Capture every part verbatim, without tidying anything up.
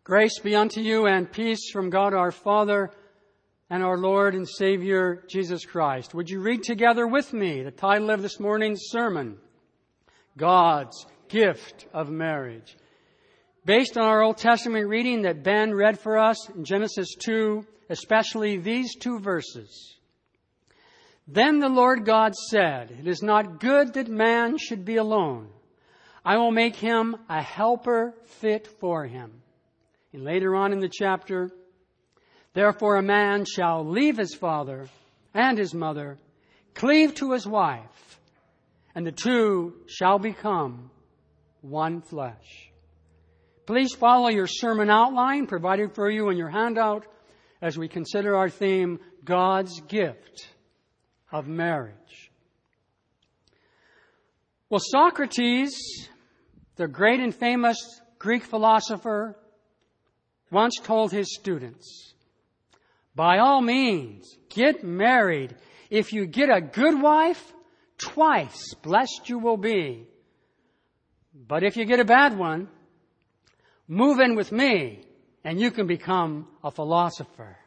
Grace be unto you and peace from God our Father and our Lord and Savior, Jesus Christ. Would you read together with me the title of this morning's sermon, God's Gift of Marriage. Based on our Old Testament reading that Ben read for us in Genesis two, especially these two verses. Then the Lord God said, "It is not good that man should be alone. I will make him a helper fit for him." And later on in the chapter, "Therefore a man shall leave his father and his mother, cleave to his wife, and the two shall become one flesh." Please follow your sermon outline provided for you in your handout as we consider our theme, God's Gift of Marriage. Well, Socrates, the great and famous Greek philosopher, once told his students, "By all means, get married. If you get a good wife, twice blessed you will be. But if you get a bad one, move in with me and you can become a philosopher."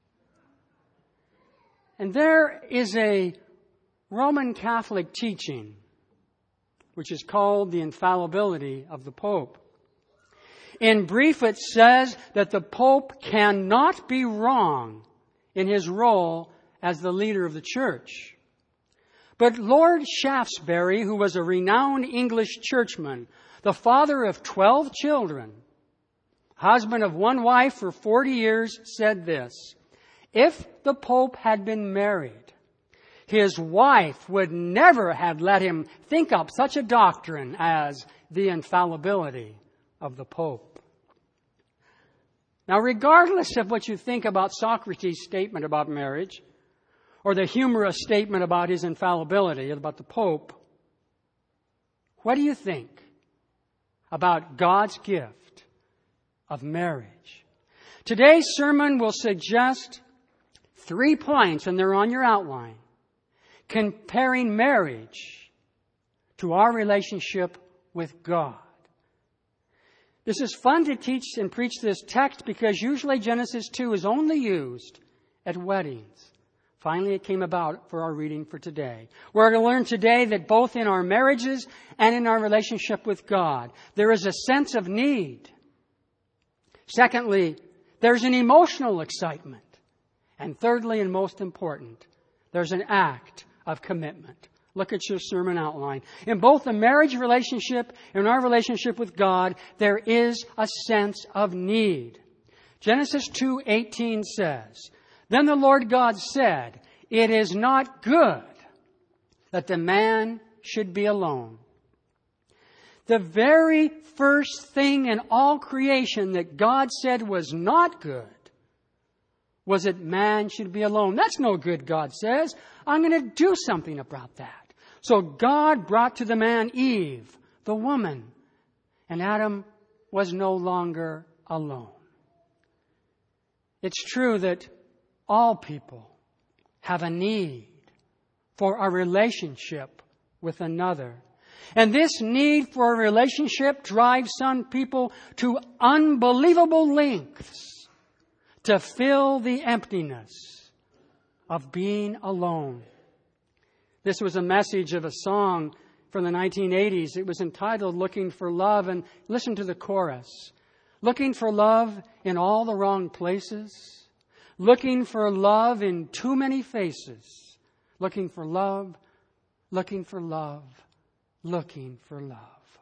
And there is a Roman Catholic teaching which is called the infallibility of the Pope. In brief, it says that the Pope cannot be wrong in his role as the leader of the Church. But Lord Shaftesbury, who was a renowned English churchman, the father of twelve children, husband of one wife for forty years, said this: if the Pope had been married, his wife would never have let him think up such a doctrine as the infallibility of the Pope. Now, regardless of what you think about Socrates' statement about marriage, or the humorous statement about his infallibility, about the Pope, what do you think about God's gift of marriage? Today's sermon will suggest three points, and they're on your outline, comparing marriage to our relationship with God. This is fun to teach and preach this text because usually Genesis two is only used at weddings. Finally, it came about for our reading for today. We're going to learn today that both in our marriages and in our relationship with God, there is a sense of need. Secondly, there's an emotional excitement. And thirdly, and most important, there's an act of commitment. Look at your sermon outline. In both the marriage relationship and our relationship with God, there is a sense of need. Genesis two eighteen says, "Then the Lord God said, it is not good that the man should be alone." The very first thing in all creation that God said was not good was that man should be alone. That's no good, God says. I'm going to do something about that. So God brought to the man Eve, the woman, and Adam was no longer alone. It's true that all people have a need for a relationship with another. And this need for a relationship drives some people to unbelievable lengths to fill the emptiness of being alone. This was a message of a song from the nineteen eighties. It was entitled "Looking for Love," and listen to the chorus. Looking for love in all the wrong places. Looking for love in too many faces. Looking for love, looking for love, looking for love.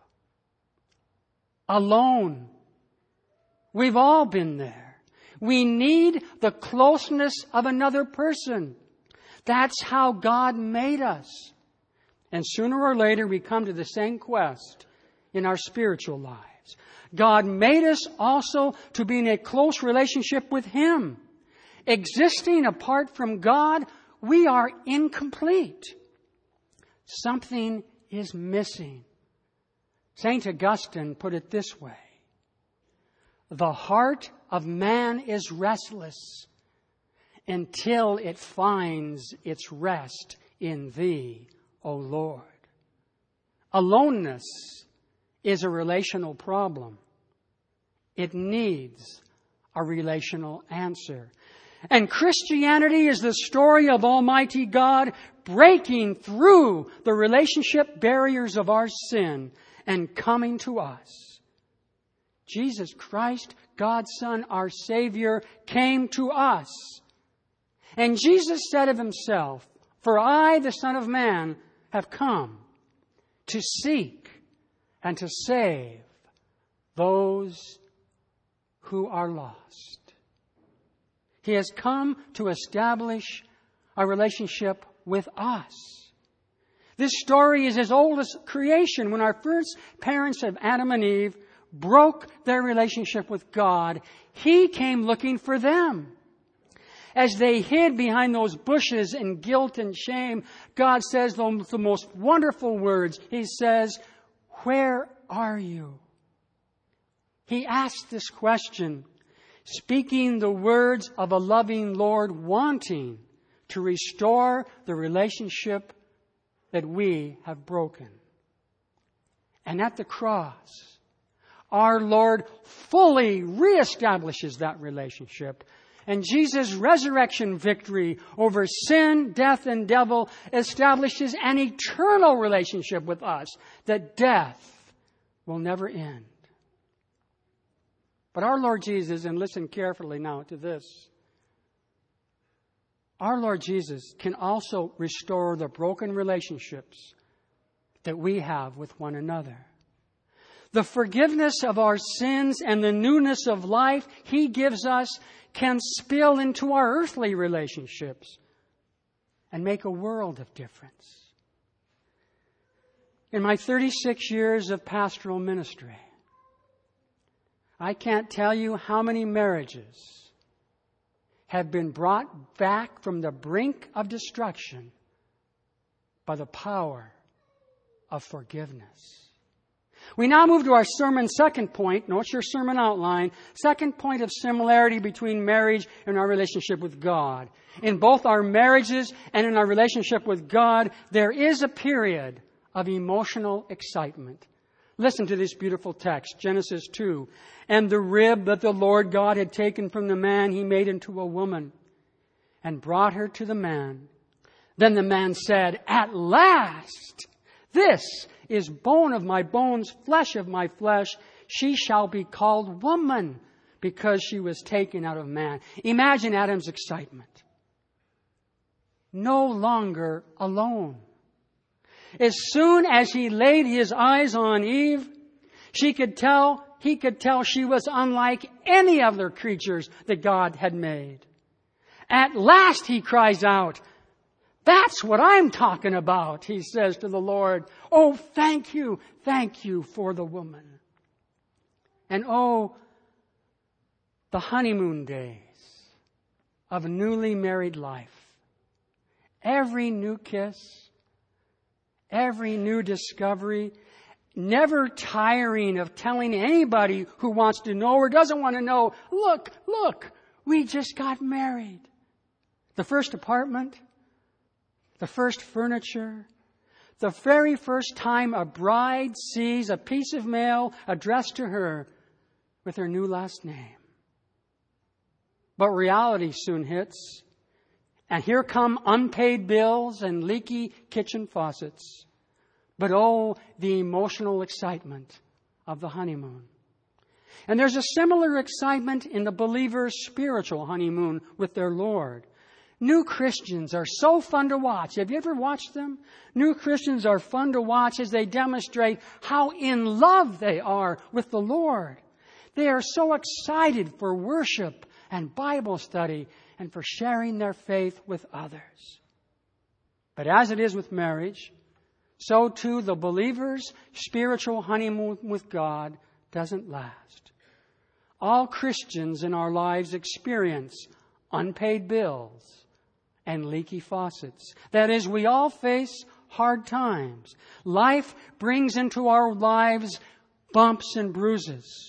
Alone. We've all been there. We need the closeness of another person. That's how God made us. And sooner or later we come to the same quest in our spiritual lives. God made us also to be in a close relationship with Him. Existing apart from God, we are incomplete. Something is missing. Saint Augustine put it this way: the heart of man is restless until it finds its rest in Thee, O Lord. Aloneness is a relational problem. It needs a relational answer. And Christianity is the story of Almighty God breaking through the relationship barriers of our sin and coming to us. Jesus Christ, God's Son, our Savior, came to us. And Jesus said of himself, "For I, the Son of Man, have come to seek and to save those who are lost." He has come to establish a relationship with us. This story is as old as creation. When our first parents of Adam and Eve broke their relationship with God, He came looking for them. As they hid behind those bushes in guilt and shame, God says the, the most wonderful words. He says, "Where are you?" He asked this question, speaking the words of a loving Lord wanting to restore the relationship that we have broken. And at the cross, our Lord fully reestablishes that relationship. And Jesus' resurrection victory over sin, death, and devil establishes an eternal relationship with us that death will never end. But our Lord Jesus, and listen carefully now to this, our Lord Jesus can also restore the broken relationships that we have with one another. The forgiveness of our sins and the newness of life He gives us can spill into our earthly relationships and make a world of difference. In my thirty-six years of pastoral ministry, I can't tell you how many marriages have been brought back from the brink of destruction by the power of forgiveness. We now move to our sermon second point. Note your sermon outline. Second point of similarity between marriage and our relationship with God. In both our marriages and in our relationship with God, there is a period of emotional excitement. Listen to this beautiful text, Genesis two. "And the rib that the Lord God had taken from the man, He made into a woman and brought her to the man. Then the man said, 'At last, this is bone of my bones, flesh of my flesh. She shall be called woman because she was taken out of man.'" Imagine Adam's excitement. No longer alone. As soon as he laid his eyes on Eve, she could tell, he could tell she was unlike any other creatures that God had made. At last, he cries out, "That's what I'm talking about," he says to the Lord. "Oh, thank you, thank you for the woman." And oh, the honeymoon days of newly married life. Every new kiss, every new discovery, never tiring of telling anybody who wants to know or doesn't want to know, "Look, look, we just got married." The first apartment, the first furniture, the very first time a bride sees a piece of mail addressed to her with her new last name. But reality soon hits, and here come unpaid bills and leaky kitchen faucets. But oh, the emotional excitement of the honeymoon. And there's a similar excitement in the believer's spiritual honeymoon with their Lord. New Christians are so fun to watch. Have you ever watched them? New Christians are fun to watch as they demonstrate how in love they are with the Lord. They are so excited for worship and Bible study and for sharing their faith with others. But as it is with marriage, so too the believer's spiritual honeymoon with God doesn't last. All Christians in our lives experience unpaid bills and leaky faucets. That is, we all face hard times. Life brings into our lives bumps and bruises.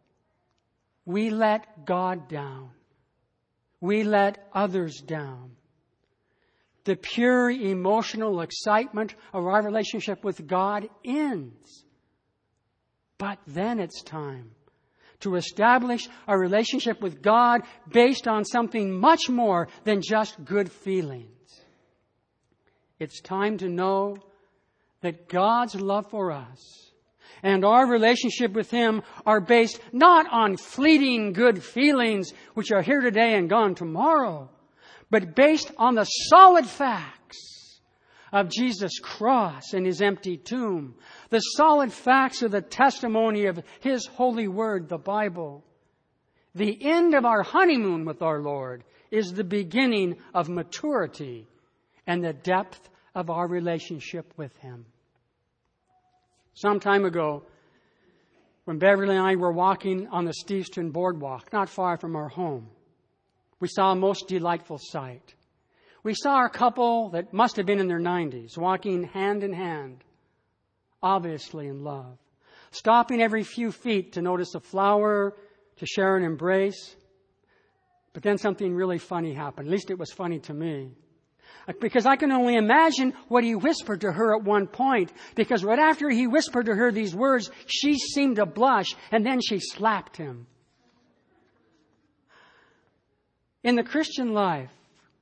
We let God down. We let others down. The pure emotional excitement of our relationship with God ends. But then it's time to establish a relationship with God based on something much more than just good feelings. It's time to know that God's love for us and our relationship with Him are based not on fleeting good feelings which are here today and gone tomorrow, but based on the solid facts of Jesus' cross and His empty tomb, the solid facts of the testimony of His holy word, the Bible. The end of our honeymoon with our Lord is the beginning of maturity and the depth of our relationship with Him. Some time ago, when Beverly and I were walking on the Steveston Boardwalk, not far from our home, we saw a most delightful sight. We saw a couple that must have been in their nineties, walking hand in hand, obviously in love, stopping every few feet to notice a flower, to share an embrace. But then something really funny happened. At least it was funny to me. Because I can only imagine what he whispered to her at one point. Because right after he whispered to her these words, she seemed to blush, and then she slapped him. In the Christian life,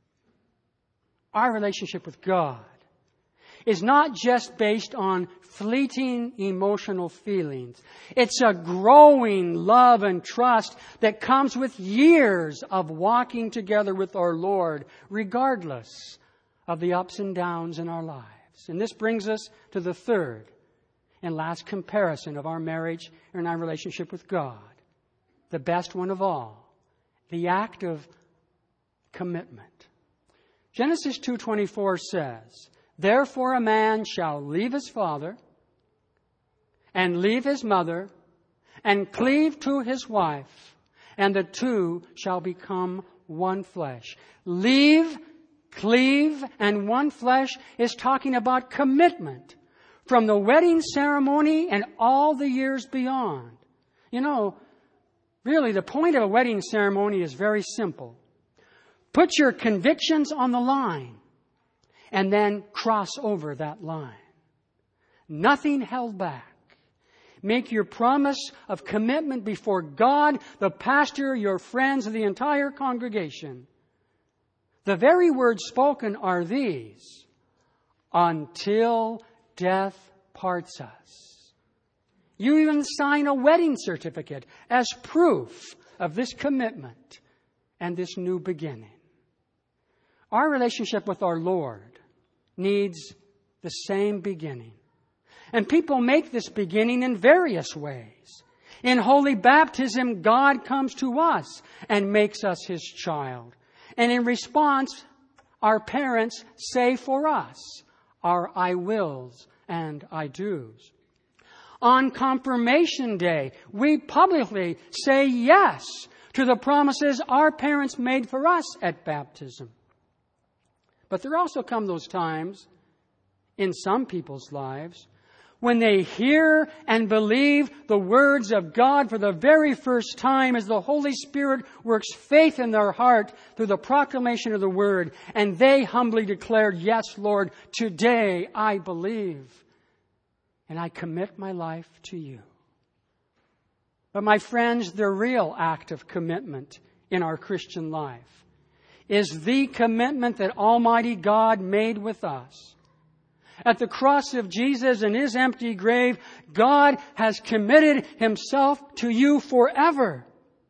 our relationship with God is not just based on fleeting emotional feelings. It's a growing love and trust that comes with years of walking together with our Lord, regardless of the ups and downs in our lives. And this brings us to the third and last comparison of our marriage and our relationship with God. The best one of all, the act of commitment. Genesis two twenty-four says, "Therefore a man shall leave his father and leave his mother and cleave to his wife, and the two shall become one flesh." Leave, cleave, and one flesh is talking about commitment from the wedding ceremony and all the years beyond. You know, really the point of a wedding ceremony is very simple. Put your convictions on the line and then cross over that line. Nothing held back. Make your promise of commitment before God, the pastor, your friends, and the entire congregation. The very words spoken are these: until death parts us. You even sign a wedding certificate as proof of this commitment and this new beginning. Our relationship with our Lord needs the same beginning. And people make this beginning in various ways. In holy baptism, God comes to us and makes us His child. And in response, our parents say for us our I wills and I do's. On Confirmation Day, we publicly say yes to the promises our parents made for us at baptism. But there also come those times in some people's lives when they hear and believe the words of God for the very first time as the Holy Spirit works faith in their heart through the proclamation of the Word, and they humbly declared, "Yes, Lord, today I believe, and I commit my life to You." But my friends, the real act of commitment in our Christian life is the commitment that Almighty God made with us. At the cross of Jesus and His empty grave, God has committed Himself to you forever.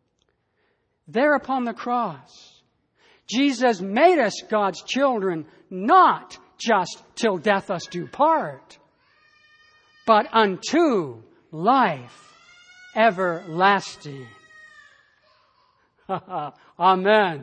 There upon the cross, Jesus made us God's children, not just till death us do part, but unto life everlasting. Amen.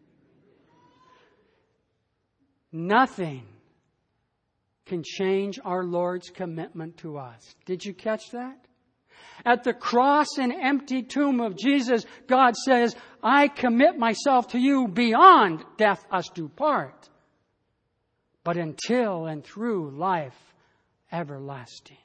Nothing can change our Lord's commitment to us. Did you catch that? At the cross and empty tomb of Jesus, God says, "I commit myself to you beyond death us do part, but until and through life everlasting."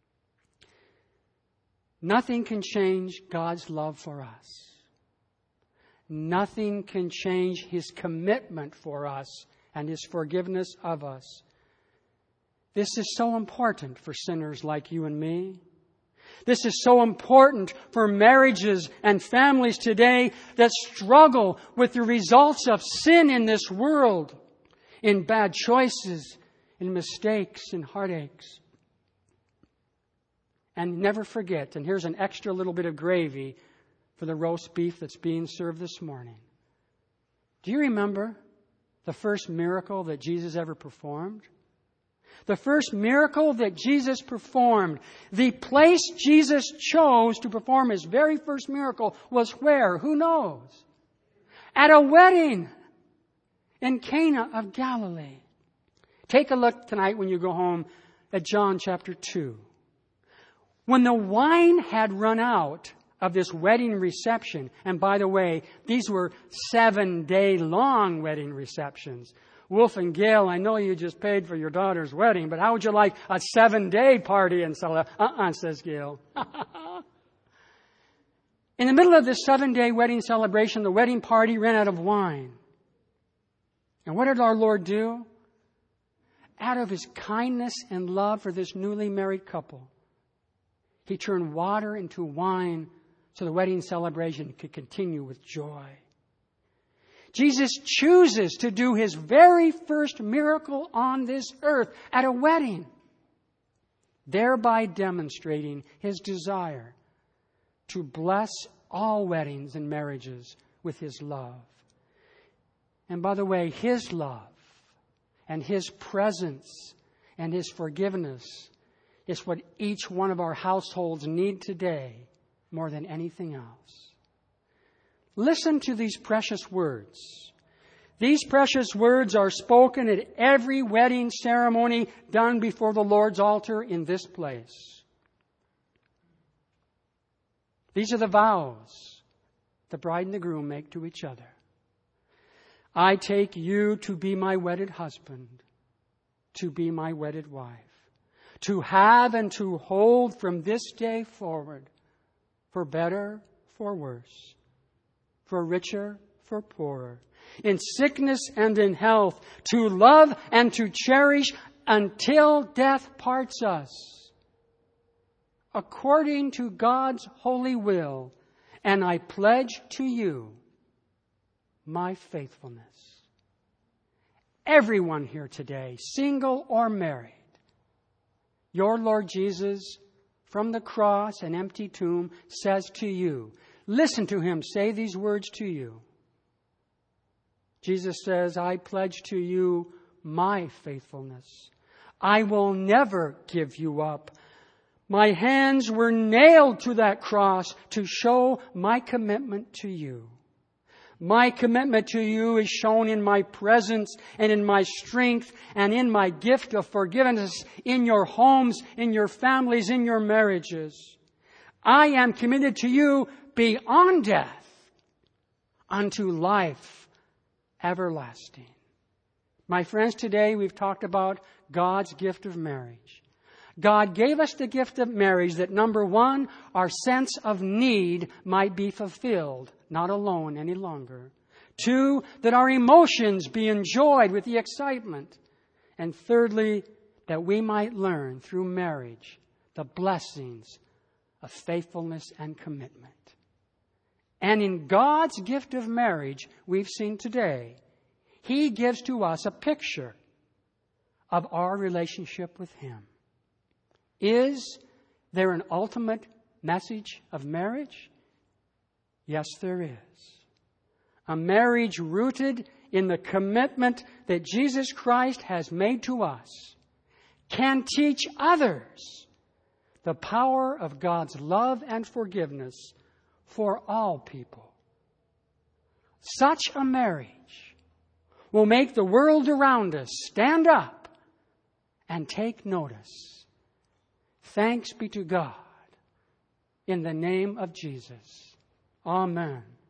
Nothing can change God's love for us. Nothing can change His commitment for us and His forgiveness of us. This is so important for sinners like you and me. This is so important for marriages and families today that struggle with the results of sin in this world, in bad choices, in mistakes, in heartaches. And never forget, and here's an extra little bit of gravy for the roast beef that's being served this morning. Do you remember the first miracle that Jesus ever performed? The first miracle that Jesus performed, the place Jesus chose to perform his very first miracle was where? Who knows? At a wedding in Cana of Galilee. Take a look tonight when you go home at John chapter two. When the wine had run out of this wedding reception, and by the way, these were seven-day-long wedding receptions. Wolf and Gail, I know you just paid for your daughter's wedding, but how would you like a seven-day party and celebration? Uh-uh, says Gail. In the middle of this seven-day wedding celebration, the wedding party ran out of wine. And what did our Lord do? Out of his kindness and love for this newly married couple, he turned water into wine so the wedding celebration could continue with joy. Jesus chooses to do his very first miracle on this earth at a wedding, thereby demonstrating his desire to bless all weddings and marriages with his love. And by the way, his love and his presence and his forgiveness is what each one of our households need today more than anything else. Listen to these precious words. These precious words are spoken at every wedding ceremony done before the Lord's altar in this place. These are the vows the bride and the groom make to each other. I take you to be my wedded husband, to be my wedded wife, to have and to hold from this day forward, for better, for worse, for richer, for poorer, in sickness and in health, to love and to cherish until death parts us, according to God's holy will, and I pledge to you my faithfulness. Everyone here today, single or married, your Lord Jesus, from the cross and empty tomb, says to you, listen to him say these words to you. Jesus says, I pledge to you my faithfulness. I will never give you up. My hands were nailed to that cross to show my commitment to you. My commitment to you is shown in my presence and in my strength and in my gift of forgiveness in your homes, in your families, in your marriages. I am committed to you beyond death unto life everlasting. My friends, today we've talked about God's gift of marriage. God gave us the gift of marriage that, number one, our sense of need might be fulfilled, not alone any longer. Two, that our emotions be enjoyed with the excitement. And thirdly, that we might learn through marriage the blessings of faithfulness and commitment. And in God's gift of marriage, we've seen today, He gives to us a picture of our relationship with Him. Is there an ultimate message of marriage? Yes, there is. A marriage rooted in the commitment that Jesus Christ has made to us can teach others the power of God's love and forgiveness for all people. Such a marriage will make the world around us stand up and take notice. Thanks be to God in the name of Jesus. Amen.